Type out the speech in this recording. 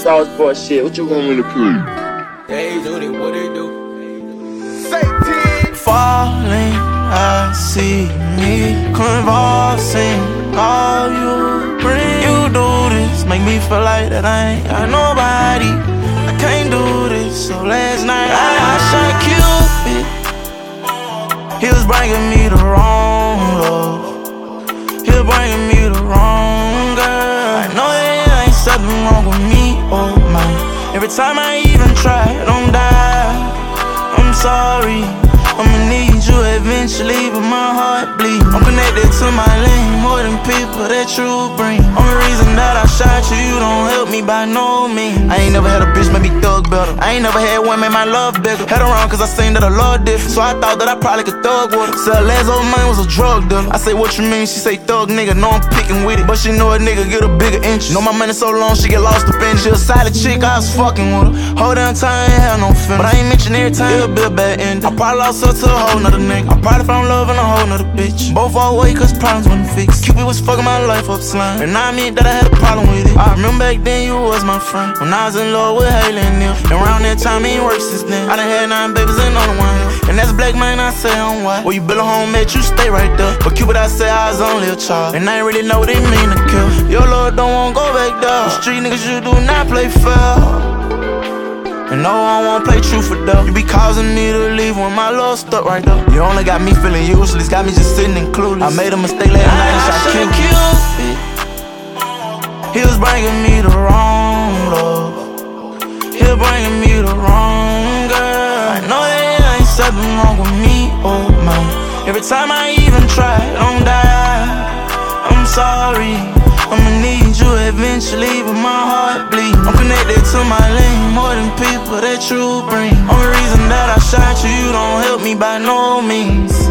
sauce boy shit. What you want me to play? They do it, what they do? Falling, I see me convulsing. All you bring, you do this, make me feel like that I ain't got nobody. I can't do this, so last night I shot Cupid. He was bringing me the wrong love. He was bringing me the wrong girl. I know there ain't something wrong with me, oh my. Every time I even try, I don't die. I'm sorry, I'ma need you eventually, but my heart bleeds. I'm connected to my lane more than people that you bring. Only reason that I shot you, you don't help me by no means. I ain't never had a bitch make me thug better. I ain't never had one make my love bigger. Had her wrong cause I seen that her love different, so I thought that I probably could thug with her. Said her last over mine was a drug dealer. I say, what you mean? She say, thug nigga, know I'm picking with it. But she know a nigga get a bigger inch. Know my money so long, she get lost up in it. She a solid chick, I was fucking with her. Whole damn time, ain't had no feelings. But I ain't mention every time, it'll be a bad ending. I probably lost her to a whole nother nigga. I probably found love in a whole nother bitch. Both all away cause problems wasn't fixed. Cupid was fucking my life up slime, and I meant that I had a problem with it. I remember back then you was my friend, when I was in love with Haley and Neil. And around that time he ain't worked since then. I done had 9 babies and only one hill. And that's black man, I say I'm white. Where you build a home at, you stay right there. But Cupid, I say I was only a child, and I ain't really know what it mean to kill. Your lord don't wanna go back there. The street niggas, you do not play fair. And no, I won't play truth or dare. You be causing me to leave when my love stuck right there. You only got me feeling useless, got me just sitting and clueless. I made a mistake last night and shot Cupid. He was bringing me the wrong love. He was bringing me the wrong girl. I know there ain't something wrong with me, oh my. Every time I even try, I don't die. I'm sorry, I'ma need you eventually, but my heart bleeds. I'm connected to my lane more than people that you bring. Only reason that I shot you, you don't help me by no means.